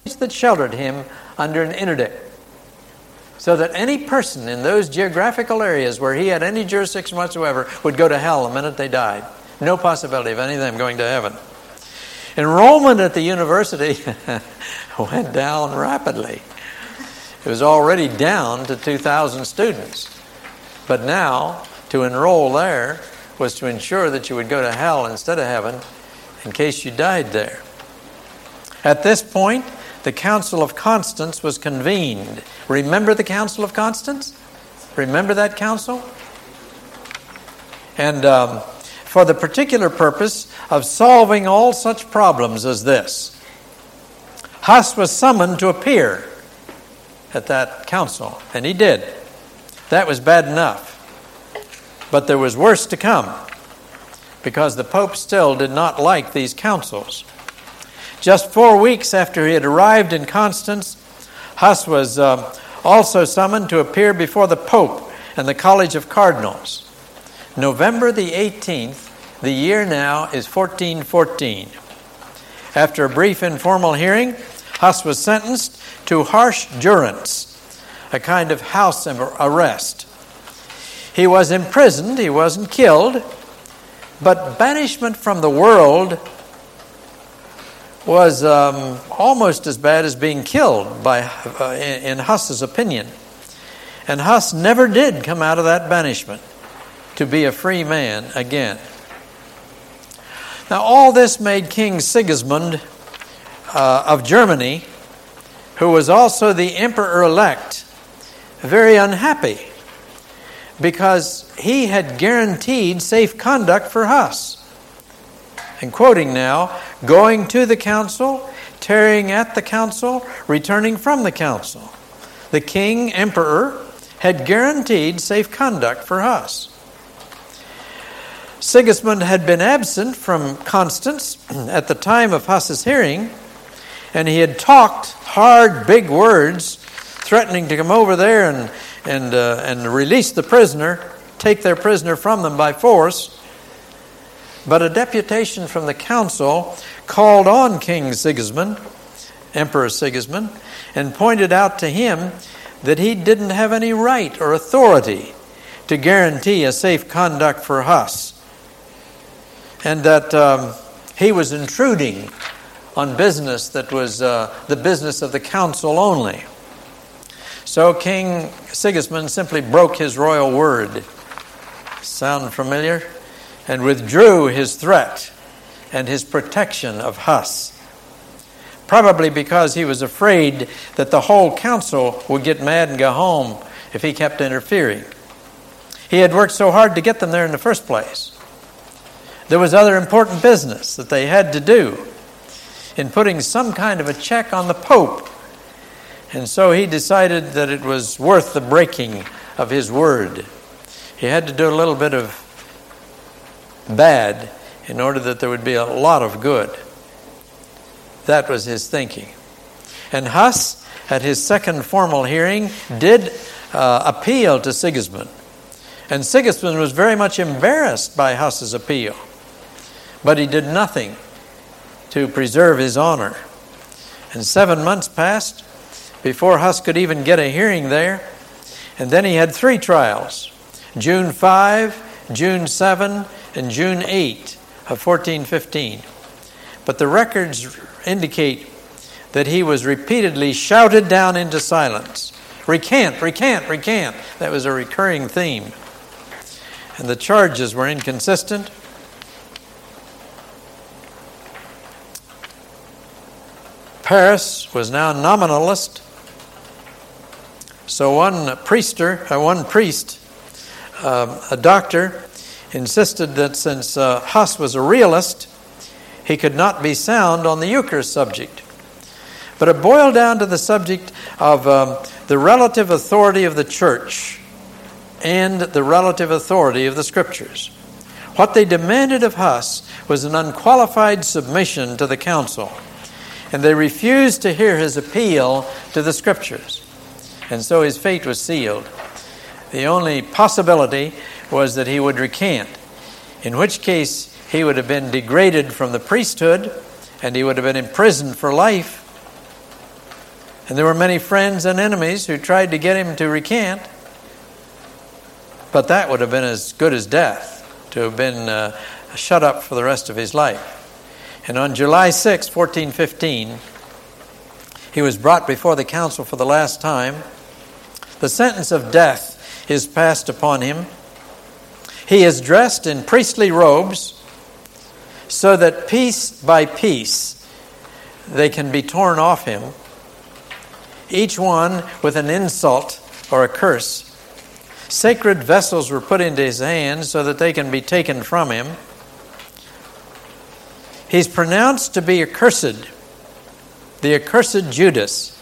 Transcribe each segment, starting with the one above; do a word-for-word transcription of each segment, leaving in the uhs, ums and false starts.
that sheltered him under an interdict, so that any person in those geographical areas where he had any jurisdiction whatsoever would go to hell the minute they died. No possibility of any of them going to heaven. Enrollment at the university went down rapidly. It was already down to two thousand students. But now, to enroll there was to ensure that you would go to hell instead of heaven in case you died there. At this point, the Council of Constance was convened. Remember the Council of Constance? Remember that council? And um, for the particular purpose of solving all such problems as this, Huss was summoned to appear at that council, and he did. That was bad enough. But there was worse to come, because the Pope still did not like these councils. Just four weeks after he had arrived in Constance, Huss was uh, also summoned to appear before the Pope and the College of Cardinals. November the eighteenth, the year now is fourteen fourteen. After a brief informal hearing, Huss was sentenced to harsh durance, a kind of house arrest. He was imprisoned, he wasn't killed, but banishment from the world was um, almost as bad as being killed, by uh, in, in Huss's opinion. And Huss never did come out of that banishment to be a free man again. Now, all this made King Sigismund uh, of Germany, who was also the emperor-elect, very unhappy, because he had guaranteed safe conduct for Huss. And quoting now, going to the council, tarrying at the council, returning from the council. The king, emperor, had guaranteed safe conduct for Huss. Sigismund had been absent from Constance at the time of Huss's hearing, and he had talked hard, big words, threatening to come over there and and uh, and release the prisoner, take their prisoner from them by force. But a deputation from the council called on King Sigismund, Emperor Sigismund, and pointed out to him that he didn't have any right or authority to guarantee a safe conduct for Huss, and that um, he was intruding on business that was uh, the business of the council only. So King Sigismund simply broke his royal word. Sound familiar? And withdrew his threat and his protection of Huss. Probably because he was afraid that the whole council would get mad and go home if he kept interfering. He had worked so hard to get them there in the first place. There was other important business that they had to do in putting some kind of a check on the Pope. And so he decided that it was worth the breaking of his word. He had to do a little bit of bad in order that there would be a lot of good. That was his thinking. And Huss, at his second formal hearing, did uh, appeal to Sigismund. And Sigismund was very much embarrassed by Huss's appeal. But he did nothing to preserve his honor. And seven months passed before Huss could even get a hearing there. And then he had three trials. June fifth, June seventh, and June eighth of fourteen fifteen. But the records indicate that he was repeatedly shouted down into silence. Recant, recant, recant. That was a recurring theme. And the charges were inconsistent. Paris was now nominalist. So one priester, uh, one priest, uh, a doctor, insisted that since uh, Huss was a realist, he could not be sound on the Eucharist subject. But it boiled down to the subject of um, the relative authority of the church and the relative authority of the Scriptures. What they demanded of Huss was an unqualified submission to the council, and they refused to hear his appeal to the Scriptures. And so his fate was sealed. The only possibility was that he would recant, in which case he would have been degraded from the priesthood and he would have been imprisoned for life, And there were many friends and enemies who tried to get him to recant. But that would have been as good as death, to have been uh, shut up for the rest of his life. And on July sixth, fourteen fifteen, he was brought before the council for the last time. The sentence of death is passed upon him. He is dressed in priestly robes so that piece by piece they can be torn off him, each one with an insult or a curse. Sacred vessels were put into his hands so that they can be taken from him. He's pronounced to be accursed, the accursed Judas.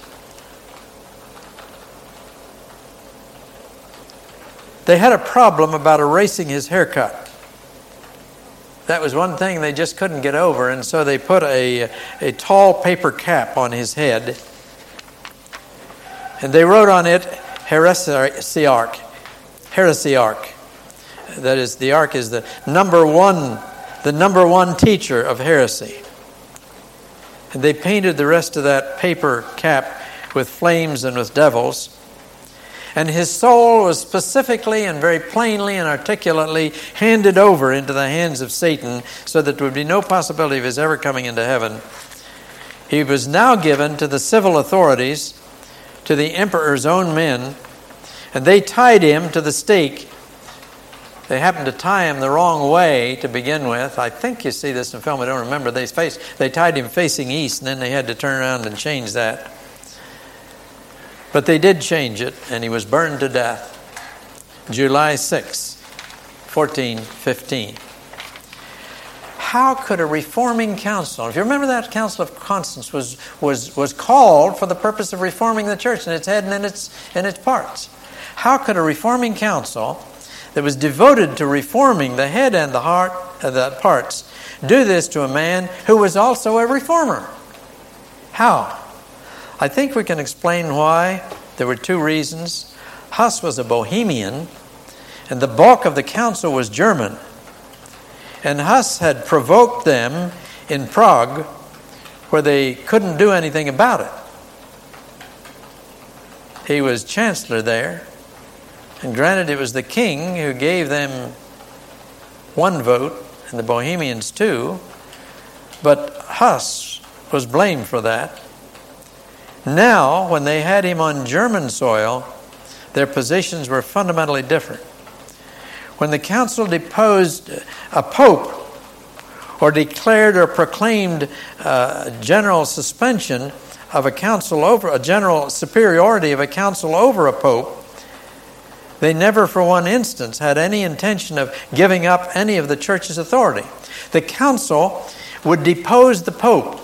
They had a problem about erasing his haircut. That was one thing they just couldn't get over, and so they put a, a tall paper cap on his head. And they wrote on it, heresiarch. Heresiarch. That is, the ark is the number one, the number one teacher of heresy. And they painted the rest of that paper cap with flames and with devils. And his soul was specifically and very plainly and articulately handed over into the hands of Satan so that there would be no possibility of his ever coming into heaven. He was now given to the civil authorities, to the emperor's own men, and they tied him to the stake. They happened to tie him the wrong way to begin with. I think you see this in film, I don't remember. They faced, they tied him facing east, and then they had to turn around and change that. But they did change it, and he was burned to death. July sixth, fourteen fifteen. How could a reforming council, if you remember that Council of Constance was, was, was called for the purpose of reforming the church in its head and in its, in its parts. How could a reforming council that was devoted to reforming the head and the heart, uh, the parts, do this to a man who was also a reformer? How? I think we can explain why. There were two reasons. Huss was a Bohemian, and the bulk of the council was German. And Huss had provoked them in Prague, where they couldn't do anything about it. He was chancellor there, and granted it was the king who gave them one vote, and the Bohemians two, but Huss was blamed for that. Now, when they had him on German soil, their positions were fundamentally different. When the council deposed a pope or declared or proclaimed uh, general suspension of a council over, a general superiority of a council over a pope, they never for one instance had any intention of giving up any of the church's authority. The council would depose the pope,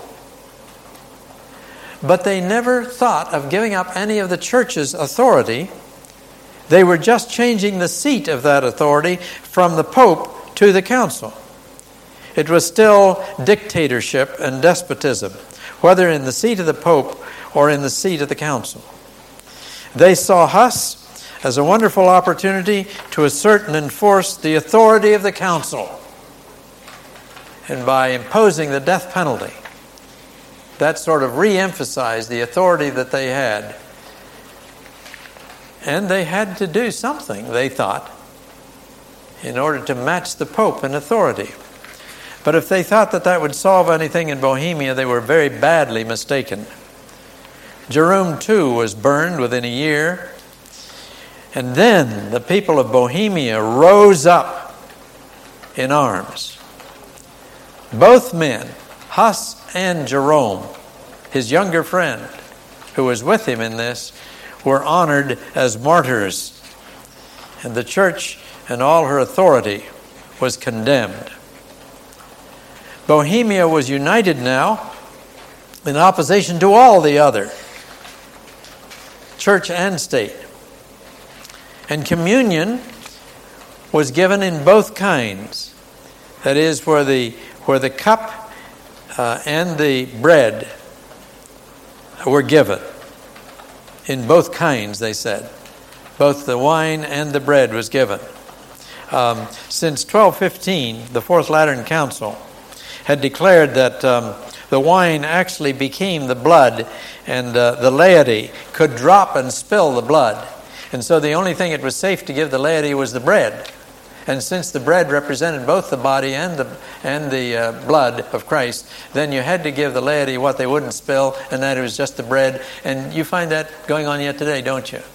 but they never thought of giving up any of the church's authority. They were just changing the seat of that authority from the Pope to the council. It was still dictatorship and despotism, whether in the seat of the Pope or in the seat of the council. They saw Huss as a wonderful opportunity to assert and enforce the authority of the council, and by imposing the death penalty, that sort of re-emphasized the authority that they had. And they had to do something, they thought, in order to match the Pope in authority. But if they thought that that would solve anything in Bohemia, they were very badly mistaken. Jerome the Second was burned within a year. And then the people of Bohemia rose up in arms. Both men, Huss and Jerome, his younger friend, who was with him in this, were honored as martyrs. And the church and all her authority was condemned. Bohemia was united now in opposition to all the other, church and state. And communion was given in both kinds. That is, where the, where the cup Uh, and the bread were given. In both kinds, they said. Both the wine and the bread was given. Um, since twelve fifteen, the Fourth Lateran Council had declared that um, the wine actually became the blood, and uh, the laity could drop and spill the blood. And so the only thing it was safe to give the laity was the bread. And since the bread represented both the body and the and the uh, blood of Christ, then you had to give the laity what they wouldn't spill, and that it was just the bread. And you find that going on yet today, don't you?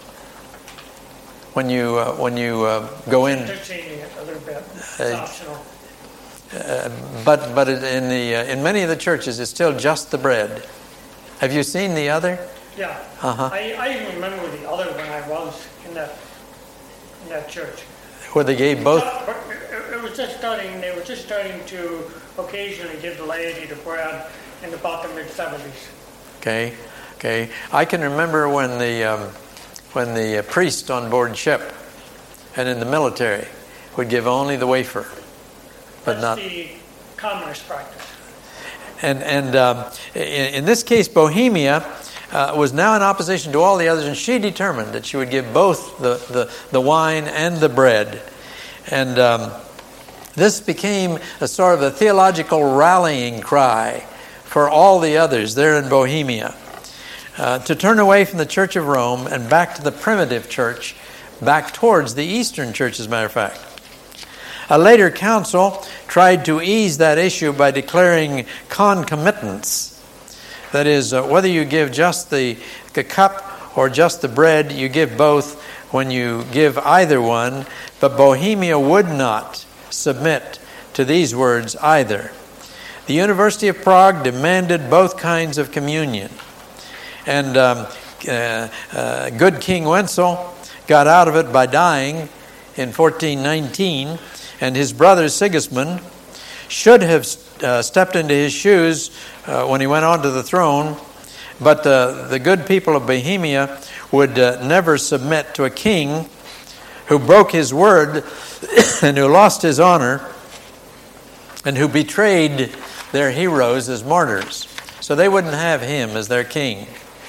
When you uh, when you uh, go in, they're changing it a little bit. It's uh, optional. Uh, but but in the uh, in many of the churches, it's still just the bread. Have you seen the other? Yeah. Uh-huh. I, I even remember the other when I was in that in that church. Where they gave both. But it, it was just starting. They were just starting to occasionally give the laity the bread in about the mid seventies. Okay, okay. I can remember when the um, when the priest on board ship and in the military would give only the wafer. But That's not the communist practice. And and um, in, in this case, Bohemia uh, was now in opposition to all the others, and she determined that she would give both the the, the wine and the bread. And um, this became a sort of a theological rallying cry for all the others there in Bohemia uh, to turn away from the Church of Rome and back to the primitive church, back towards the Eastern Church, as a matter of fact. A later council tried to ease that issue by declaring concomitants. That is, uh, whether you give just the, the cup or just the bread, you give both when you give either one. But Bohemia would not submit to these words either. The University of Prague demanded both kinds of communion. And um, uh, uh, good King Wenzel got out of it by dying in fourteen nineteen. And his brother Sigismund should have uh, stepped into his shoes uh, when he went onto the throne, but uh, the good people of Bohemia would uh, never submit to a king who broke his word and who lost his honor and who betrayed their heroes as martyrs. So they wouldn't have him as their king.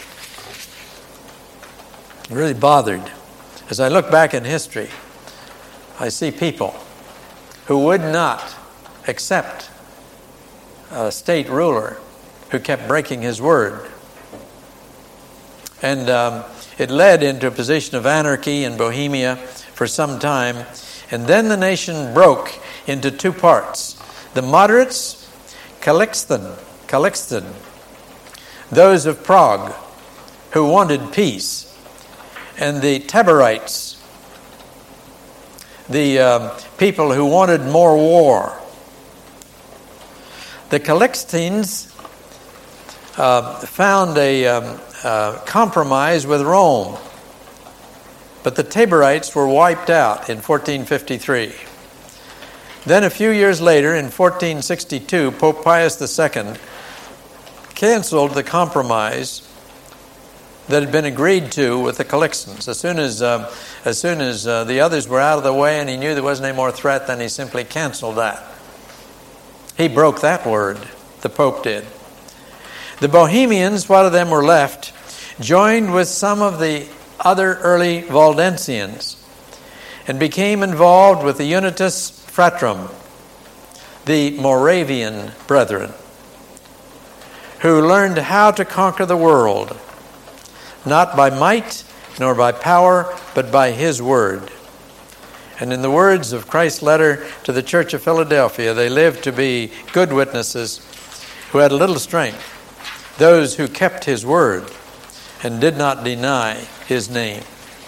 I'm really bothered. As I look back in history, I see people who would not accept a state ruler who kept breaking his word. And um, it led into a position of anarchy in Bohemia for some time. And then the nation broke into two parts. The moderates, Calixthan, Calixthan, those of Prague, who wanted peace, and the Taborites, the uh, people who wanted more war. The Calixtines uh, found a um, uh, compromise with Rome, but the Taborites were wiped out in fourteen fifty-three. Then a few years later, in fourteen sixty-two, Pope Pius the Second canceled the compromise that had been agreed to with the Calixtans. As soon as uh, as soon as uh, the others were out of the way and he knew there wasn't any more threat, then he simply canceled that. He broke that word. The Pope did. The Bohemians, what of them were left, joined with some of the other early Waldensians and became involved with the Unitas Fratrum, the Moravian brethren, who learned how to conquer the world, not by might nor by power, but by his word. And in the words of Christ's letter to the Church of Philadelphia, they lived to be good witnesses who had a little strength, those who kept his word and did not deny his name.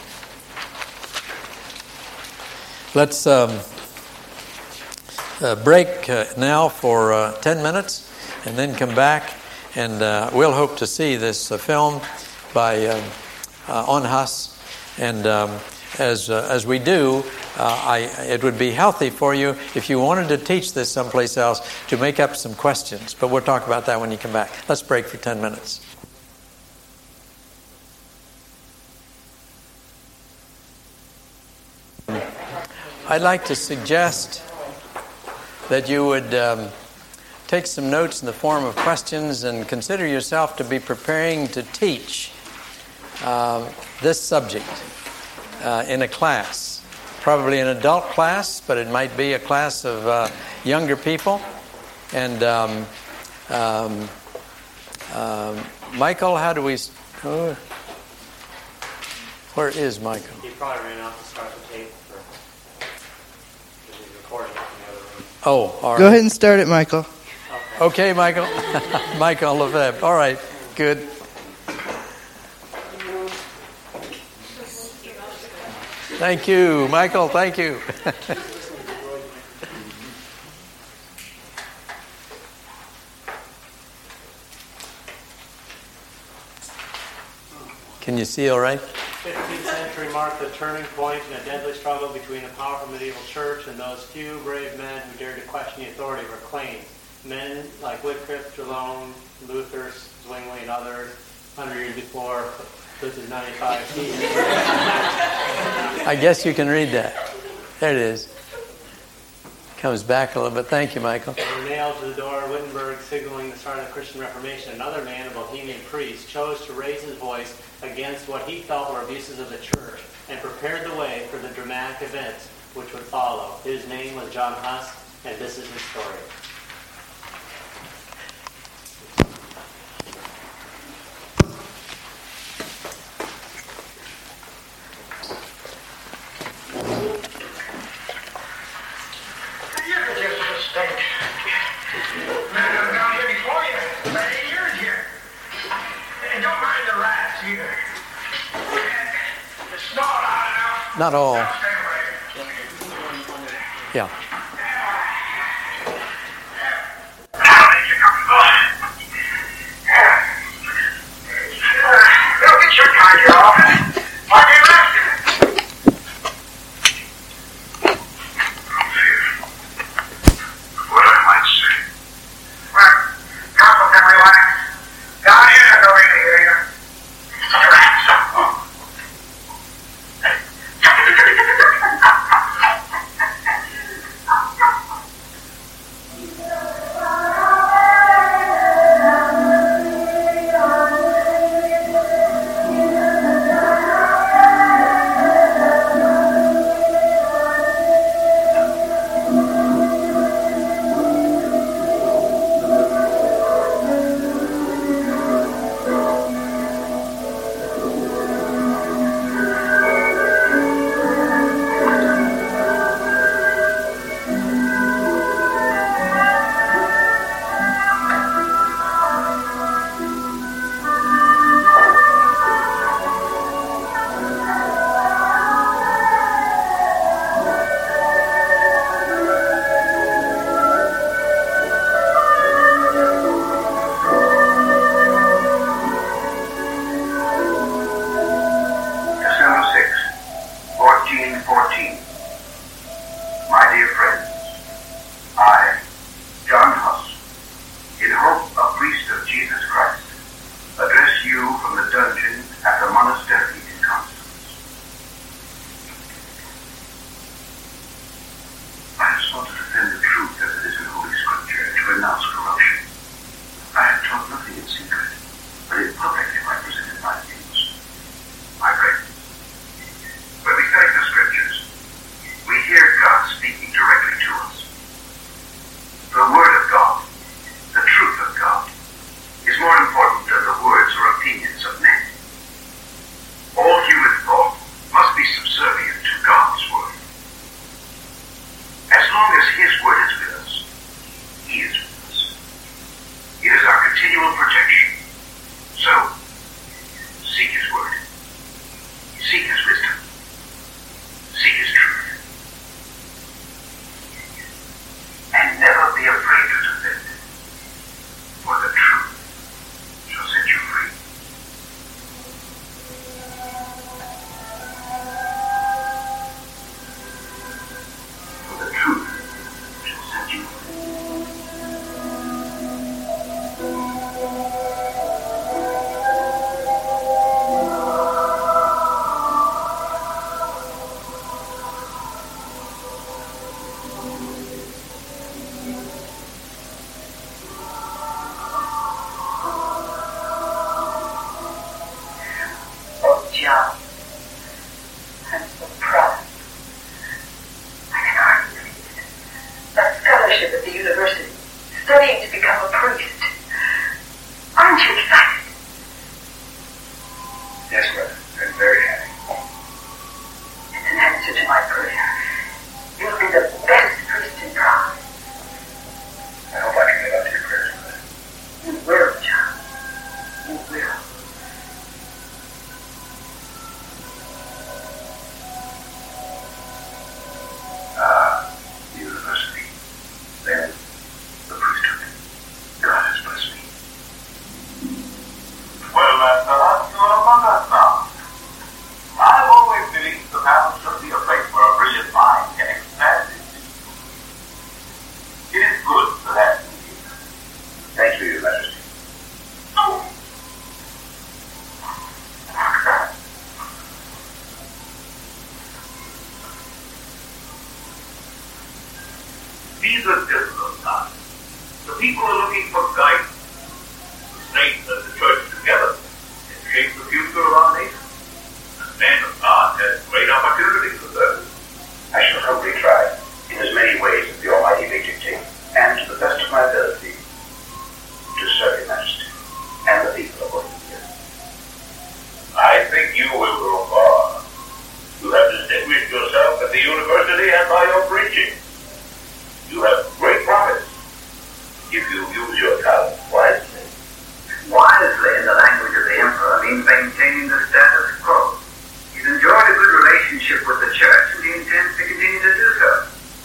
Let's um, uh, break uh, now for uh, ten minutes and then come back, and uh, we'll hope to see this uh, film by um, uh, Onhas. And um, as uh, as we do, uh, I, it would be healthy for you if you wanted to teach this someplace else to make up some questions. But we'll talk about that when you come back. Let's break for ten minutes. I'd like to suggest that you would um, take some notes in the form of questions and consider yourself to be preparing to teach uh, this subject uh, in a class. Probably an adult class, but it might be a class of uh, younger people. And um, um, Um, Michael, how do we... Oh, where is Michael? He probably ran out to start the tape for because he's recording it from the other room. Oh, all right. Go ahead and start it, Michael. Okay, okay Michael. Michael Lefebvre. All right, good. Thank you, Michael. Thank you. Can you see all right? fifteenth century marked the turning point in a deadly struggle between a powerful medieval church and those few brave men who dared to question the authority of her claims. Men like Wycliffe, Jerome, Luther, Zwingli, and others, one hundred years before. This is ninety-five. I guess you can read that. There it is. Comes back a little bit. Thank you, Michael. They were nailed to the door of Wittenberg, signaling the start of the Christian Reformation. Another man, a Bohemian priest, chose to raise his voice against what he felt were abuses of the church and prepared the way for the dramatic events which would follow. His name was John Huss, and this is his story. Not all. Yeah. At the university, studying to become a priest. Aren't you These are difficult times. The people are looking for guidance. The saints and the church together can shape the future of our nation. The man of God has great opportunities for them. I shall humbly try, in as many ways as the Almighty may dictate, and to the best of my ability, to serve Your Majesty and the people of Westminster. I think you will go far. You have distinguished yourself at the university and by your preaching. You have great promise if you use your talent wisely. Wisely, in the language of the Emperor, means maintaining the status quo. He's enjoyed a good relationship with the church, and he intends to continue to do so.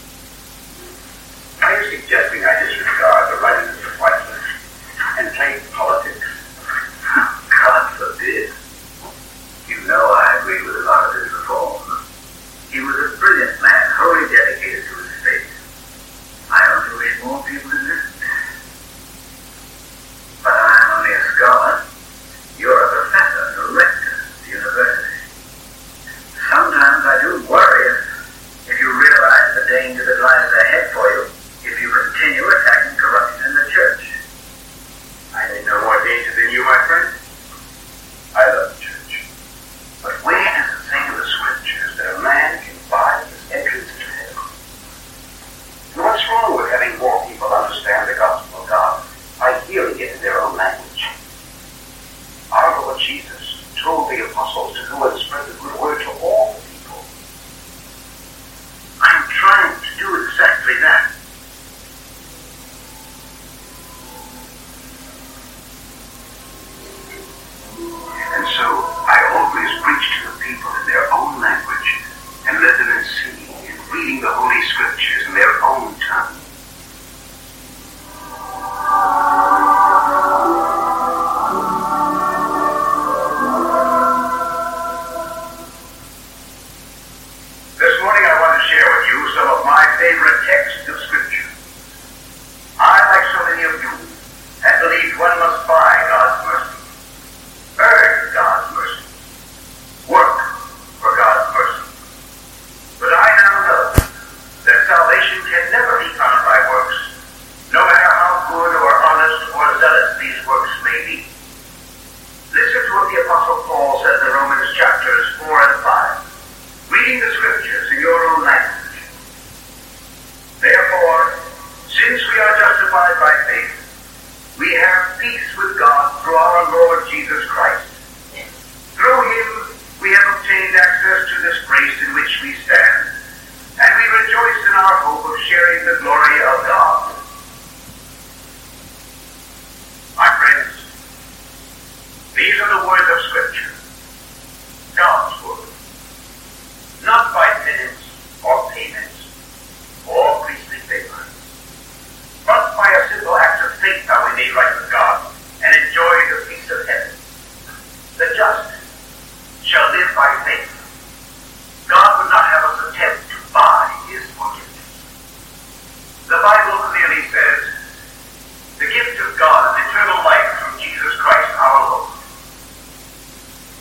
Are you suggesting I disregard the writings of Whitefield and play politics? God forbid. You know I agreed with a lot of his reforms. He was a brilliant man, wholly dedicated to his faith. I only wish more people did listen. But I'm only a scholar. You're a professor, a rector at the university. Sometimes I do worry if you realize the danger that lies ahead for you if you continue attacking corruption in the church. I need no more danger than you, my friend. I love the church. But where does it say in the scriptures that a man can buy his entrance to heaven? And what's wrong with having more people understand the gospel of God by hearing it in their own language? Our Lord Jesus told the apostles to go and spread the good word to all the people. I'm trying to do exactly that. And so I always preach to the people in their own language and let them in singing and reading the Holy Scriptures in their own tongue. This morning I want to share with you some of my favorite texts of Scripture. I, like so many of you, have believed one must buy God's mercy, earn God's mercy, work for God's mercy. But I now know that salvation can never be found by works, no matter how good or honest or zealous these works may be. Listen to what the Apostle Paul says in Romans chapters four and five, reading the Scriptures in your own language. Therefore, since we are justified by faith, we have peace with God through our Lord Jesus Christ. Through him we have obtained access to this grace in which we stand, and we rejoice in our hope of sharing the glory of God. My friends, these are the words of Scripture, God's word, not by penance or payments or priestly favor, but by a simple act of faith how we may right with God and enjoy the peace of heaven. The just shall live by faith. God would not have us attempt to buy his forgiveness. The Bible clearly says, the gift of God is eternal life through Jesus Christ our Lord.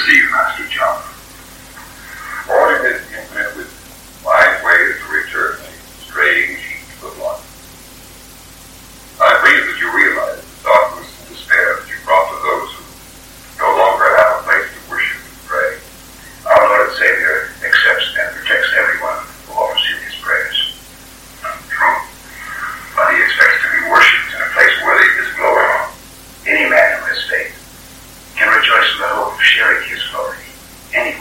receive, Master John. Lord, in His infinite wisdom, wise ways to return a straying sheep to the flock. I believe that you realize the darkness and despair that you brought to those who no longer have a place to worship and pray. Our Lord and Savior accepts and protects everyone who offers Him his prayers. True. But He expects to be worshipped in a place worthy of His glory. Any man who has faith can rejoice in the hope of sharing His glory. Any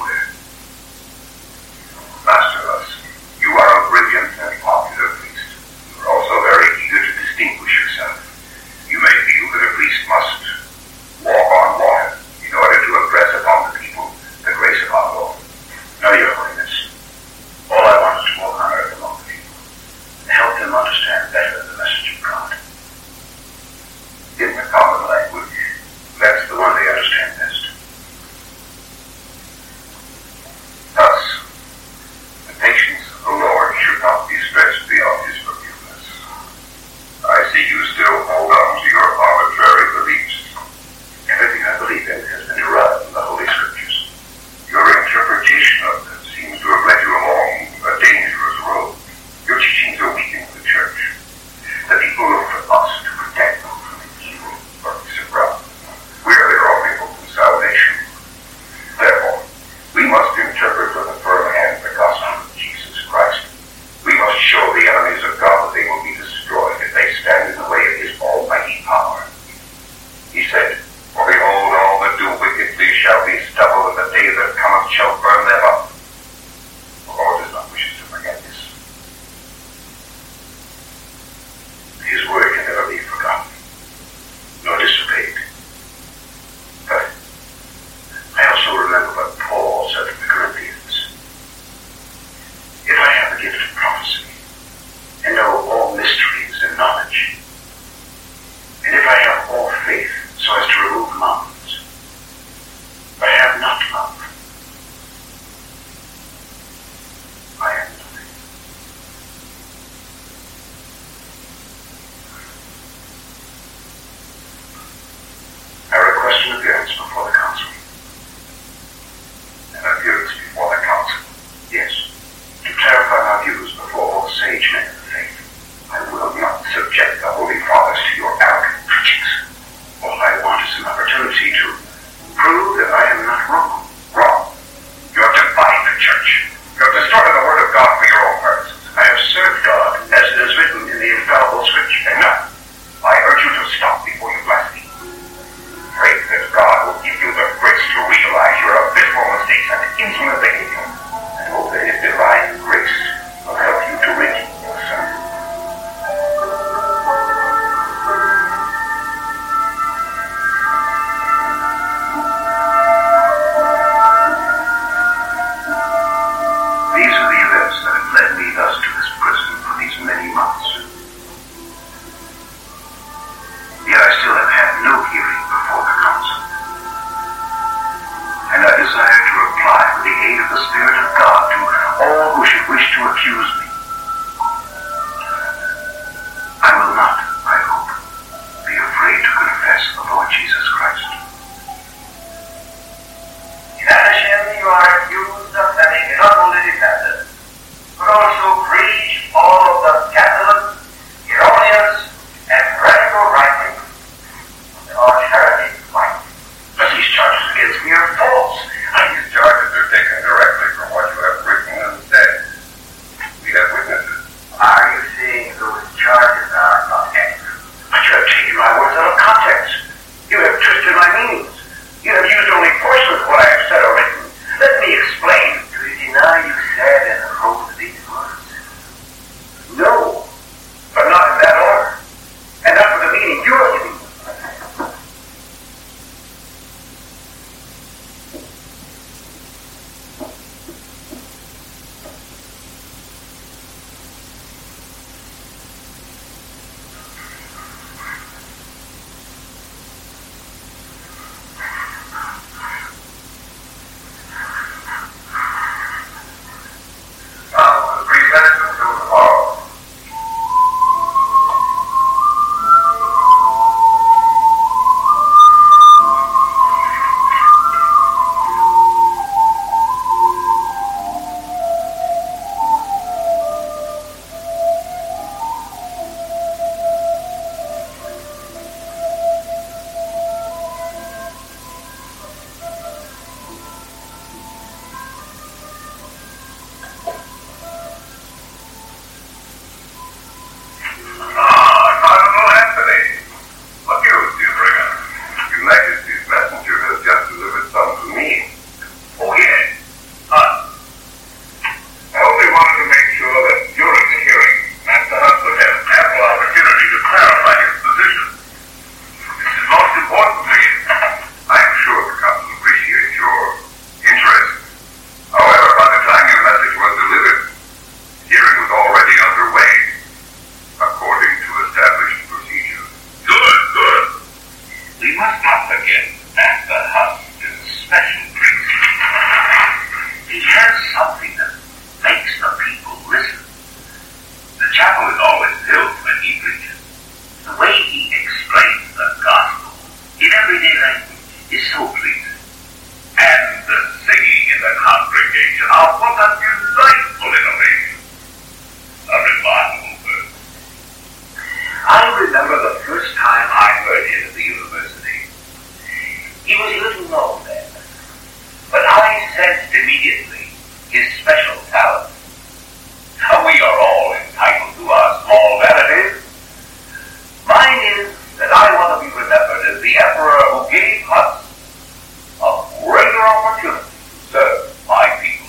secret. The way he explains the gospel in everyday language is so pleasing. And the singing in the congregation, oh, what a delightful innovation. A remarkable verse. I remember the first time I heard him at the university. He was little known then, but I sensed immediately his special talent. We are all entitled to our small vanities. Mine is that I want to be remembered as the emperor who gave us a greater opportunity to serve my people.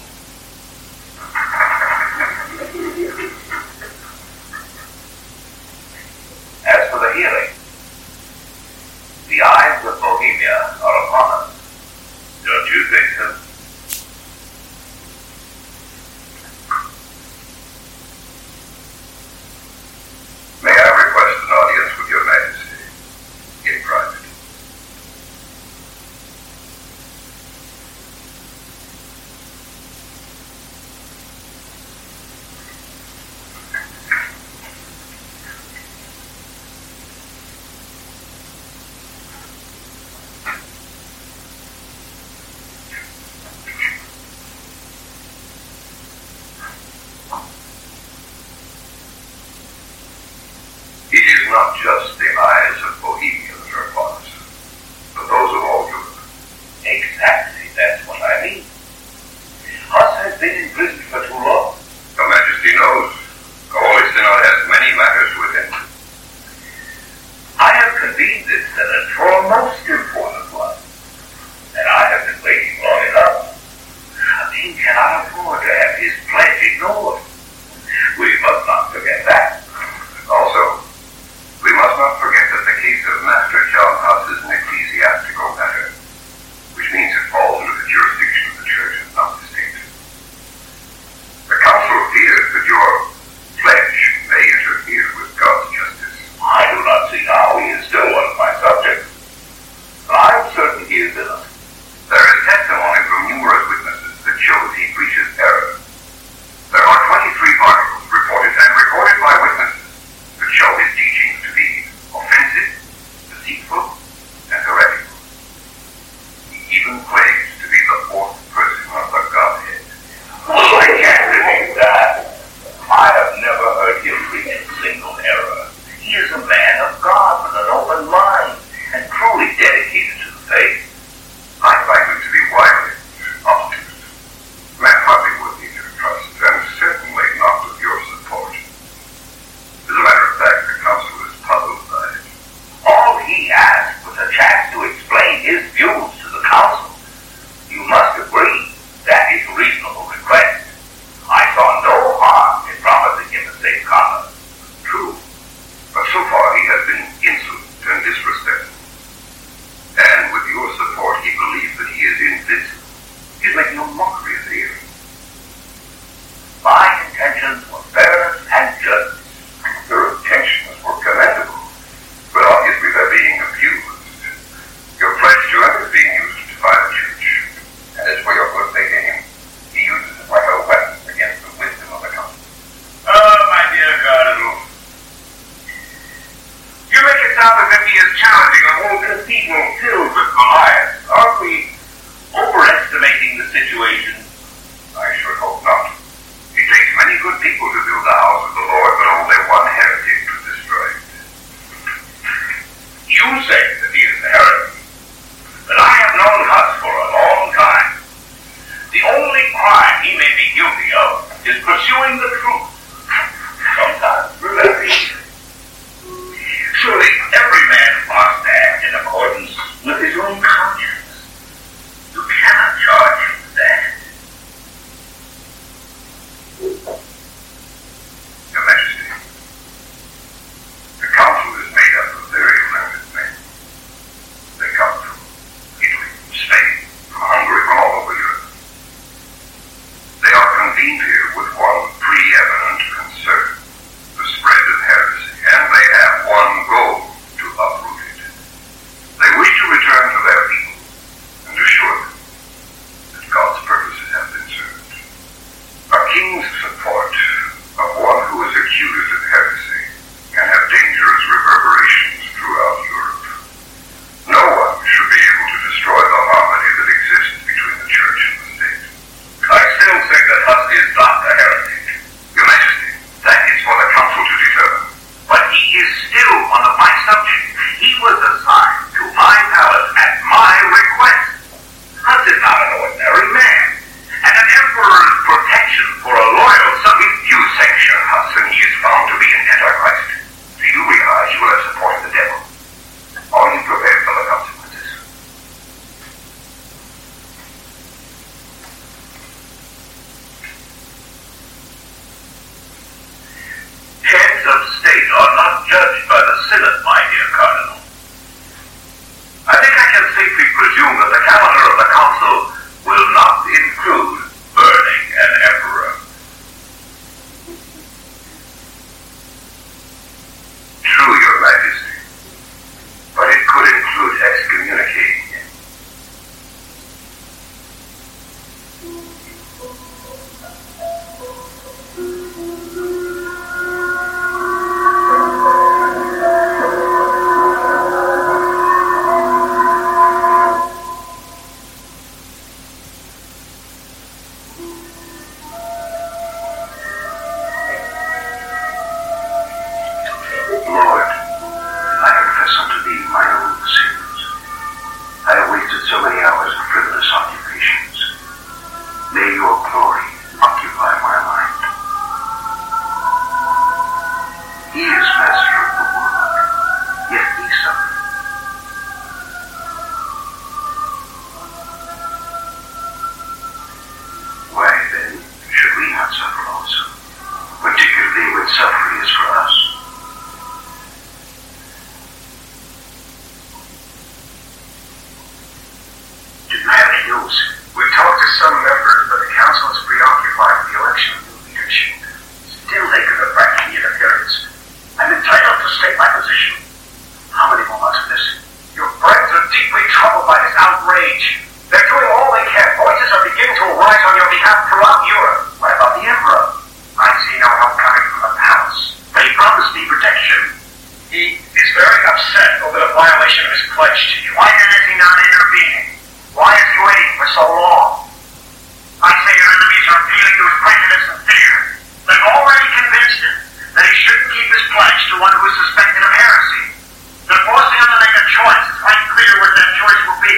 As for the healing, the eyes of Bohemia are upon us. Don't you think so? May I request an audience with your majesty in private? It is not just the eyes of Bohemia that are upon us, but those of all Europe. Exactly, that's what I mean. Huss has been in prison for too long. Your Majesty knows. The Holy Synod has many matters to attend to. I have convened this Synod for a most important one, and I have been waiting long enough. A king cannot afford to have his pledge ignored. We must not forget that. Also, we must not forget that the case of Master John Huss is an ecclesiastical matter, which means it falls under the jurisdiction of the Church and not the state. The Council fears that your pledge may interfere with God's justice. I do not see how. He is still one of my subjects. But I am certain he is innocent. There is testimony from numerous witnesses that shows he preaches error. There are twenty-three articles reported and recorded by witnesses that show his teachings to be offensive, deceitful, and heretical. He even claims to be the fourth person of the Godhead. Oh, I can't believe that. I have never heard him preach a single error. He is a man of God with an open mind and truly dedicated to the faith. I find him to be wily, obstinate, man hardly worthy of your trust, and certainly not with your support. As a matter of fact, the Council is puzzled by it. All he asked was a chance to explain his views to the Council. You must agree that is a reasonable request. I saw no harm in promising him a safe conduct. True, but so far he has been insolent and disrespectful. And with your support, he believes that he is invincible. He is making a mockery of the hearing. My intentions were fairness and justice. Your intentions were commendable, but obviously they're being abused. Your pledge to him is being used to defy the Church. And as for your birthday game, he uses it like a weapon against the wisdom of the Council. Oh, my dear Cardinal. You make it sound as if he is challenging a whole cathedral filled with Goliaths. Aren't we overestimating the situation? I sure hope not. It takes many good people to build the house of the Lord, but only one heretic to destroy it. You say that he is a heretic, but I have known Huss for a long time. The only crime he may be guilty of is pursuing the truth. Sometimes relentlessly. Surely every man must act in accordance with judged by the Synod, my dear Cardinal. I think I can safely presume that the calendar of the Council will not include burning an emperor. True, Your Majesty, but it could include excommunicating him. Lord, I confess unto thee my own sins. I have wasted so many hours in frivolous occupations. May your glory occupy my mind. He is master of the world, yet we suffer. Why then should we not suffer also, particularly when suffering is for us? Do you have any news? We've talked to some members, but the council is preoccupied with the election of new leadership. Still, they could have backed any interference. I'm entitled to state my position. How many more months of this? Your friends are deeply troubled by this outrage. They're doing all they can. Voices are beginning to arise on your behalf throughout Europe. What about the emperor? I see no help coming from the palace. But he promised me protection. He is very upset over the violation of his pledge to you. Why then is he not intervening? Why is he waiting for so long? I say your enemies are appealing to his prejudice and fear. They've already convinced him that he shouldn't keep his pledge to one who is suspected of heresy. They're forcing him to make a choice. It's quite clear what that choice will be.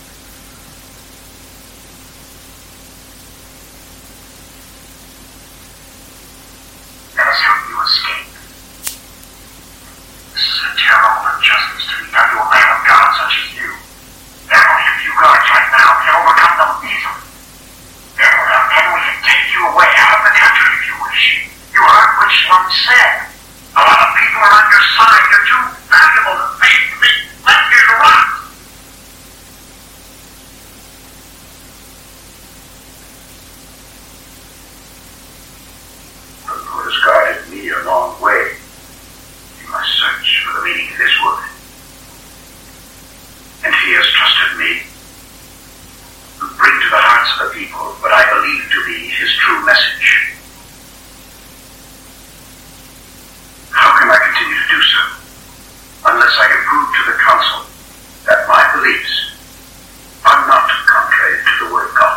Let us help you escape. This is a terrible injustice to be done to a man of God such as you. There are only a few guards right now. We can overcome them easily. Then, then we can take you away out of the country if you wish. You heard what Schlund said. A lot of people are on your side. You're too valuable to be, to be left here to rot. The Lord has guided me a long way in my search for the meaning of this word. And he has trusted me to bring to the hearts of the people what I believe to be his true message. How can I continue to do so unless I can prove to the council that my beliefs are not contrary to the word of God?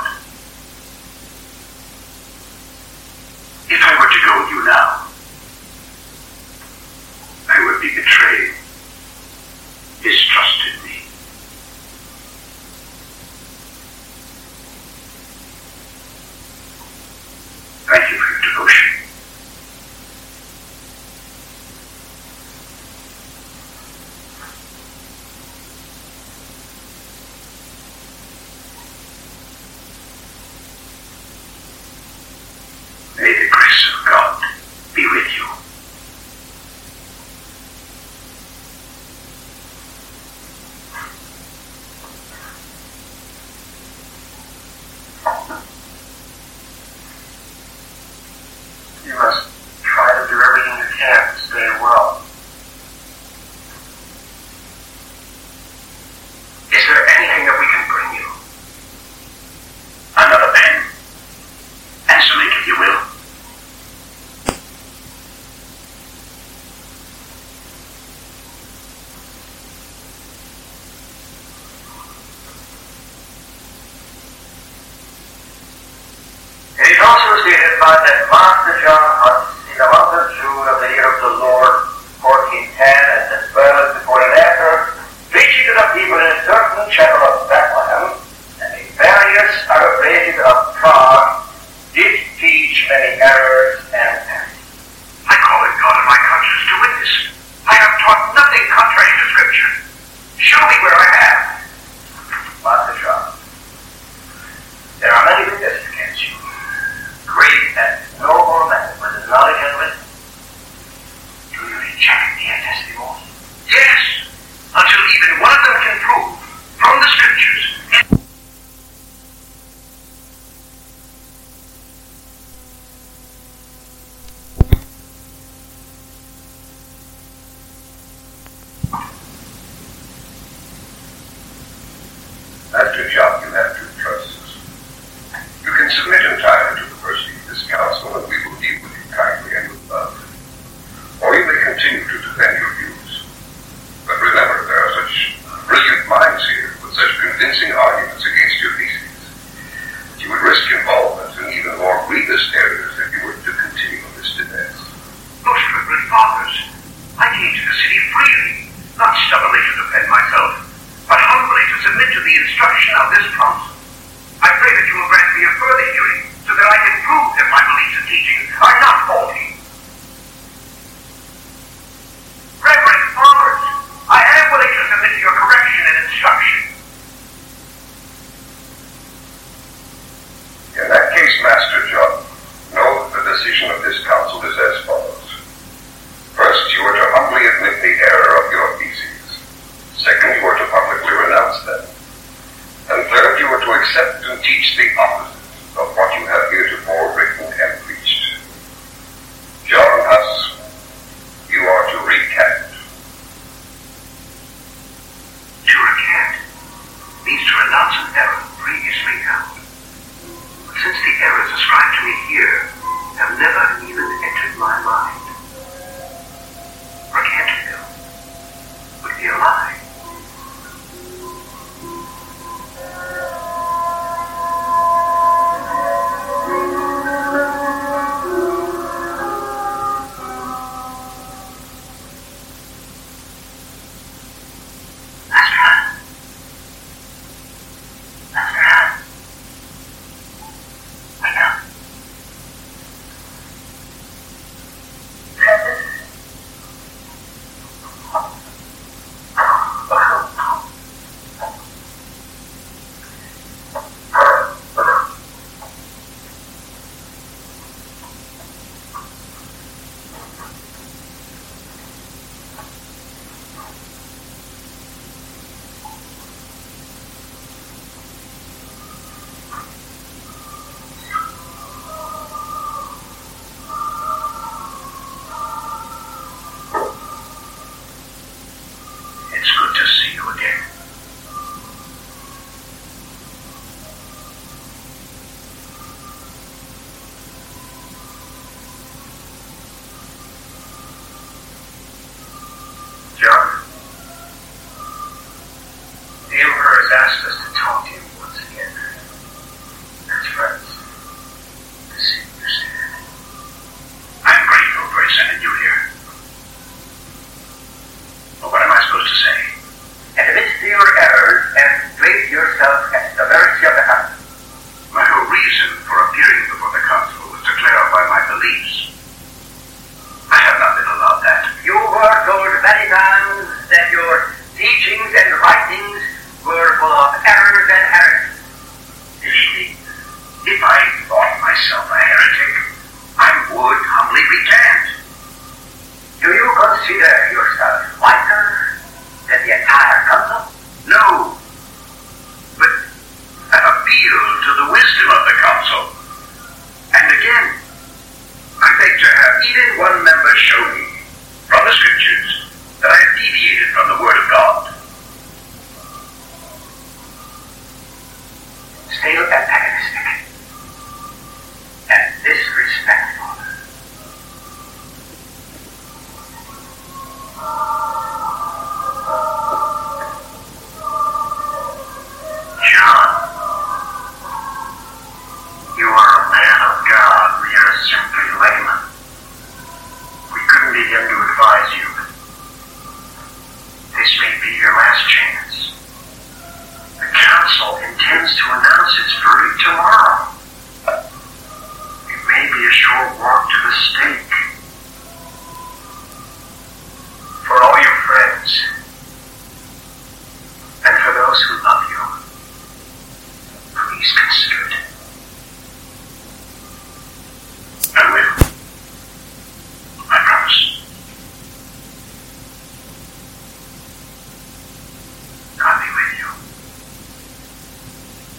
If I were to go with you now, I would be betraying his trust in me. Thank you for your devotion. May the grace of God be with you. You must try to do everything you can to stay well. Is there anything that we can bring you? Another pen? And some ink, if you will. It is also stated by that Master John Huss, in the month of June of the year of the Lord, fourteen ten, and as well as before and after, preaching to the people in a certain chapel of Bethlehem, and the various Arabians of Prague did teach many errors and heresies. I call it God of my conscience to witness. I have taught nothing contrary to Scripture. Show me where I have. Master John, there are many witnesses against you. Great and noble men with the knowledge and wisdom. continue to defend your views. But remember, there are such brilliant minds here with such convincing arguments against your theses that you would risk involvement in even more grievous errors if you were to continue this defense. Most reverend fathers, I came to the city freely, not stubbornly to defend myself, but humbly to submit to the instruction of this council. I pray that you will grant me a further hearing so that I can prove that my beliefs and teachings are not faulty. Reverend fathers, I am willing to submit to your correction and instruction. In that case, Master John, know that the decision of this council is as follows. First, you are to humbly admit the error of your theses. Second, you are to publicly renounce them. And third, you are to accept and teach the opposite of what you have heretofore written and preached. John Huss, you are to recant. To recant means to renounce an error previously held. Since the errors ascribed to me here have never even entered my mind, recanting them would be a lie.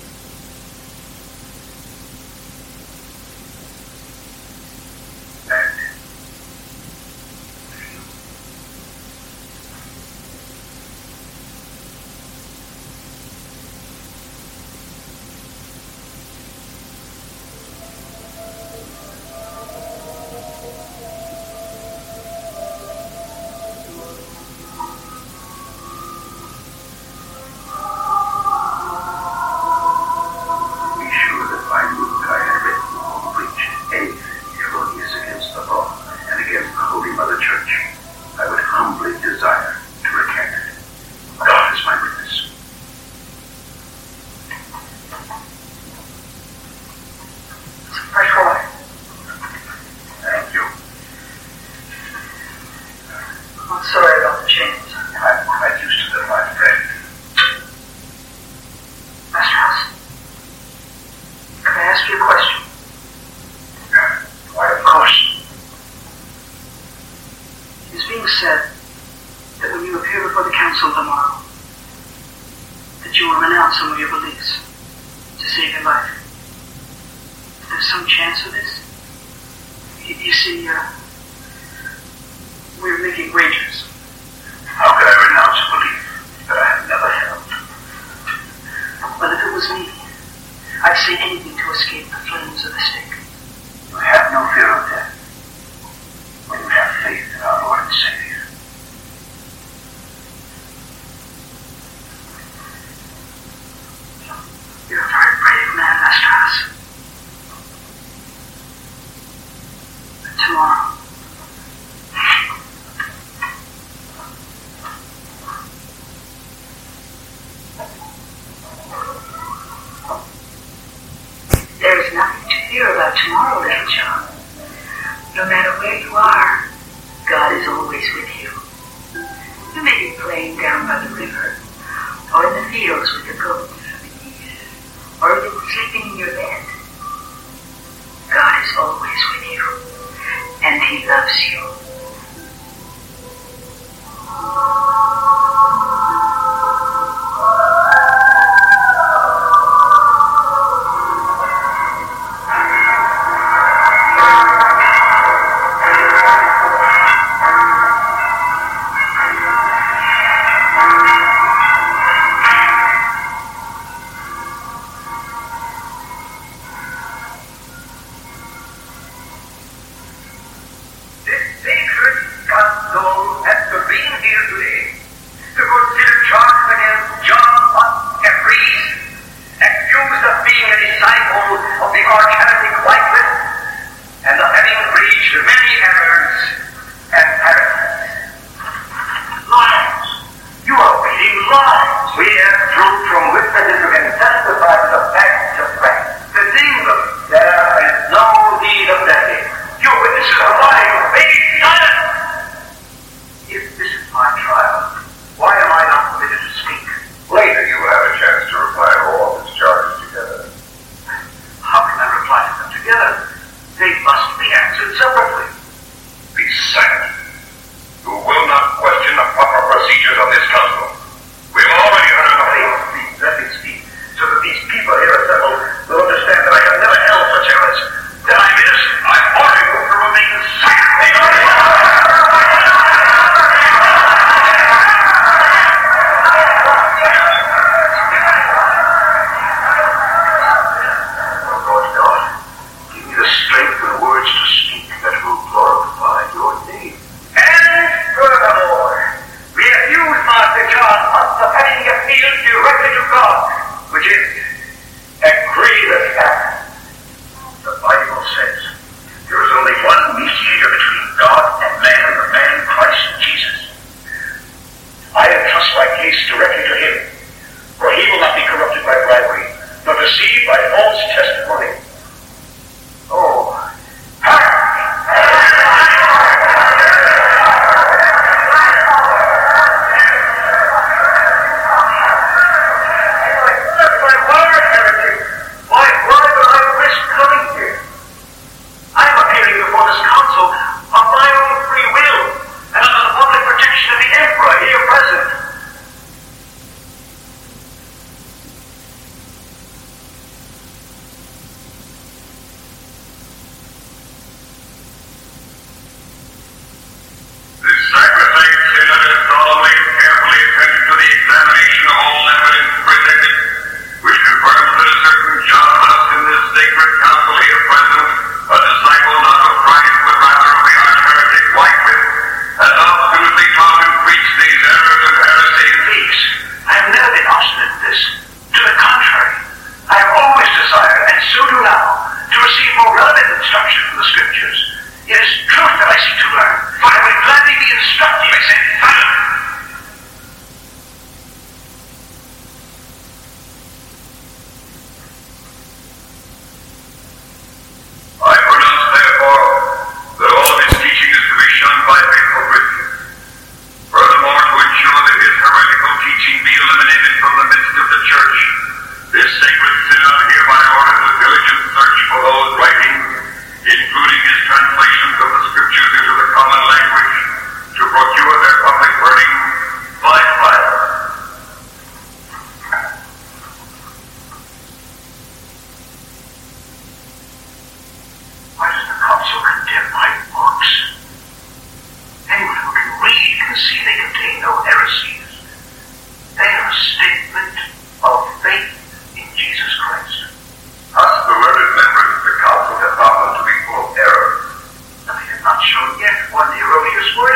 And I'm sorry about the chains. I'm quite used to them, my friend. Master House, can I ask you a question? Why, of course. It is being said that when you appear before the council tomorrow, that you will renounce some of your beliefs to save your life. Is there some chance of this? You, you see, uh, we're making wagers. How could I renounce a belief that I have never held? Well, if it was me, I'd say anything to escape the flames of the stake. You have no fear of death when you have faith in our Lord and Savior. You're a very brave man, Master House. But tomorrow, there is nothing to fear about tomorrow, little John. No matter where you are, God is always with you. You may be playing down by the river, or in the fields with the goats, or even sleeping in your bed. God is always with you, and He loves you. the church, this sacred synod hereby orders a diligent search for those writings, including his translations of the scriptures into the common language, to procure their public burning by fire. Why does the council condemn my books? Anyone who can read can see they contain no heresies. They are a statement of faith in Jesus Christ. Us, the learned members of the council, have found them to be full of error. But they have not shown yet one erroneous word.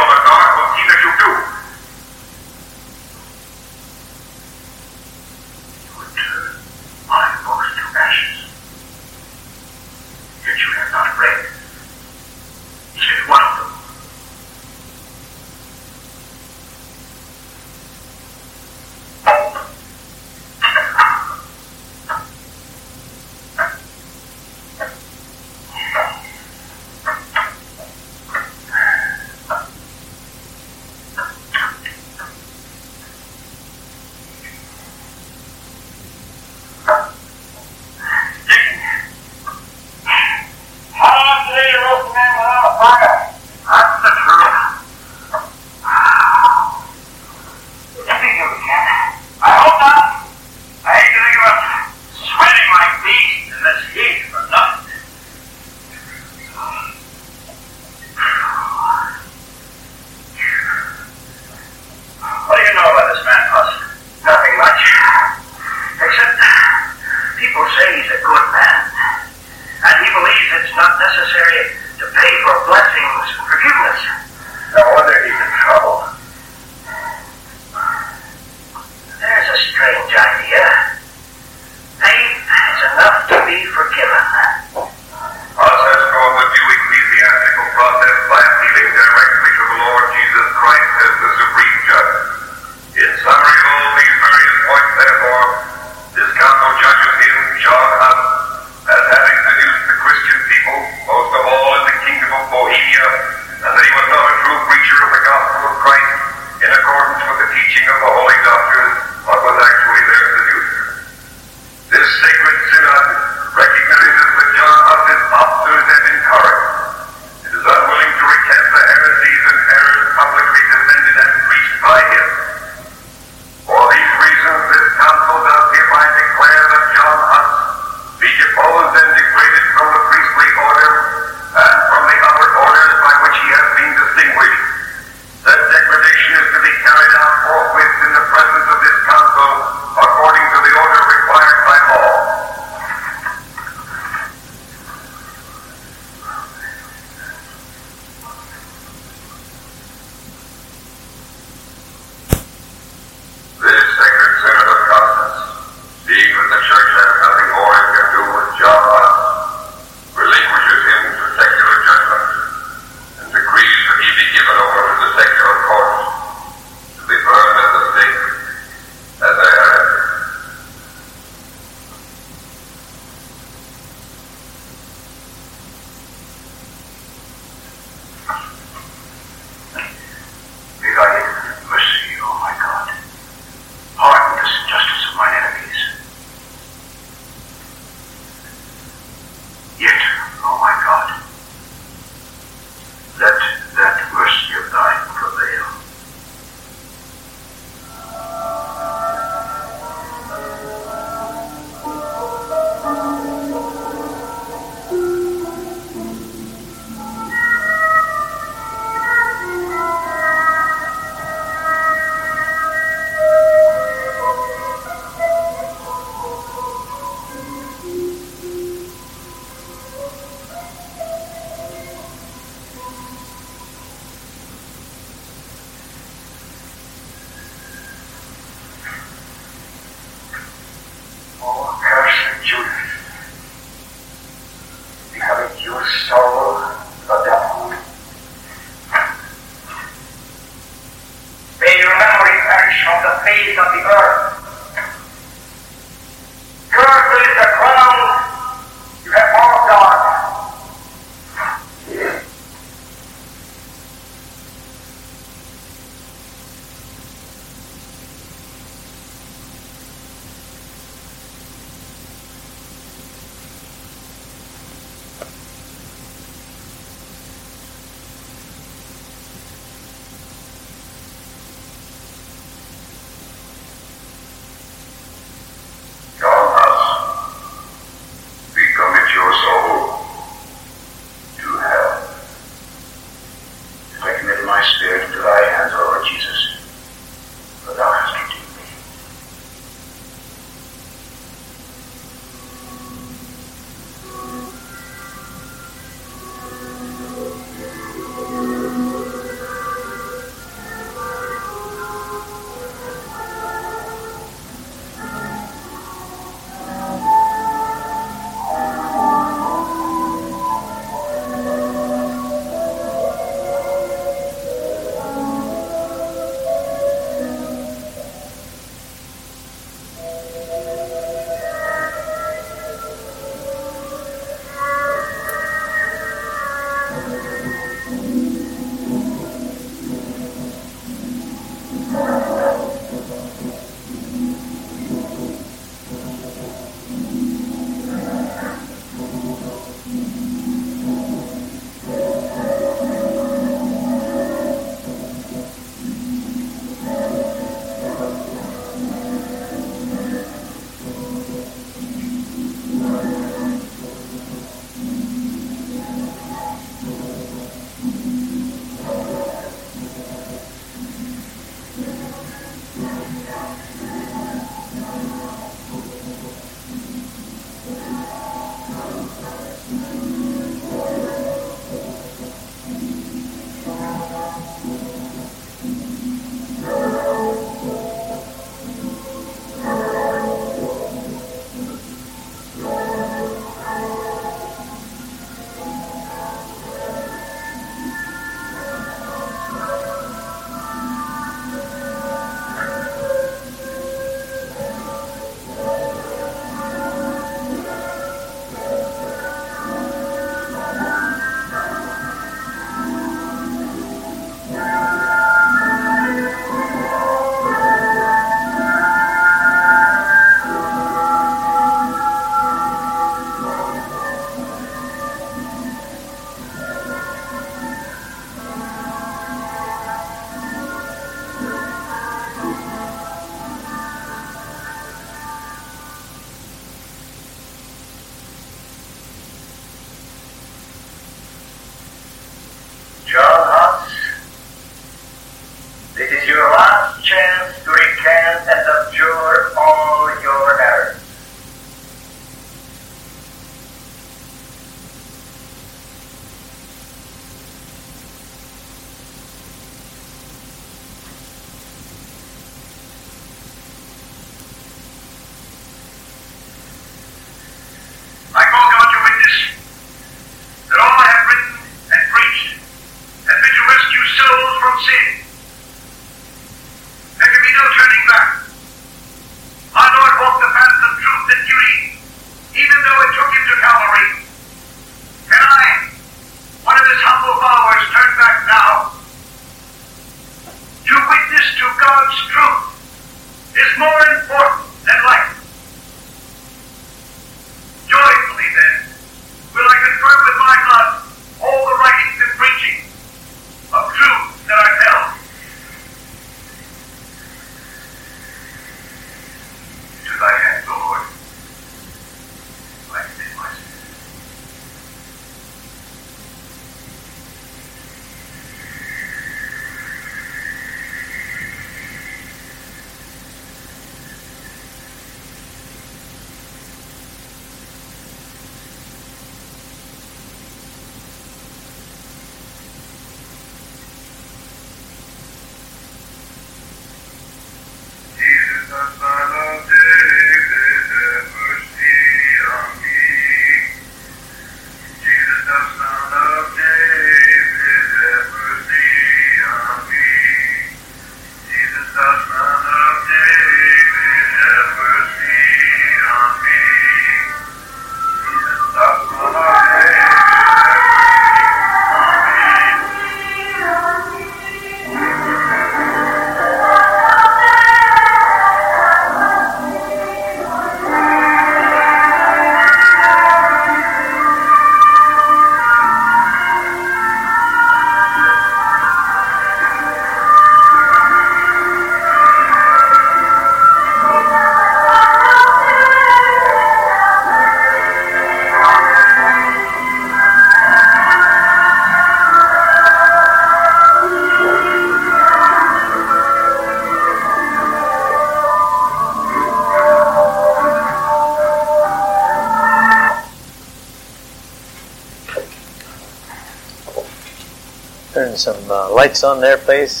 turn some uh, lights on there, please.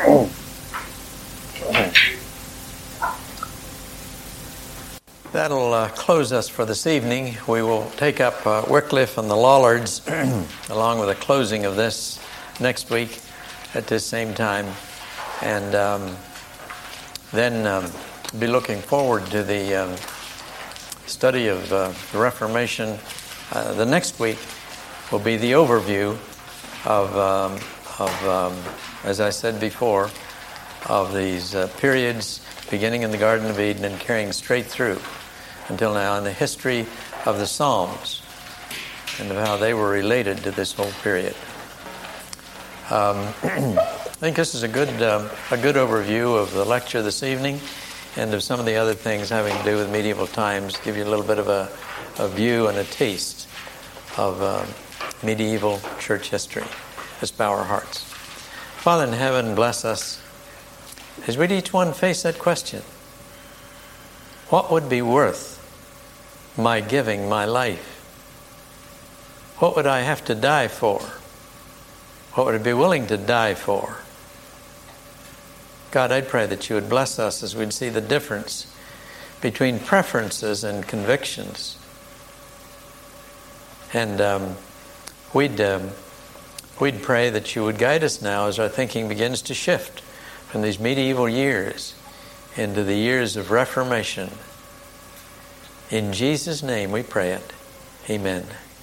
That'll uh, close us for this evening. We will take up uh, Wycliffe and the Lollards along with the closing of this next week at this same time. And um, then um, be looking forward to the um, study of uh, the Reformation. Uh, the next week will be the overview of, um, of um, as I said before, of these uh, periods beginning in the Garden of Eden and carrying straight through until now, in the history of the Psalms and of how they were related to this whole period. Um, I think this is a good um, a good overview of the lecture this evening and of some of the other things having to do with medieval times. Give you a little bit of a, a view and a taste of uh, medieval church history. Let's bow our hearts. Father in heaven, bless us as we each one face that question. What would be worth my giving my life? What would I have to die for? What would I be willing to die for? God, I pray that you would bless us as we'd see the difference between preferences and convictions. And um, we'd, um, we'd pray that you would guide us now as our thinking begins to shift from these medieval years into the years of Reformation. In Jesus' name we pray it. Amen.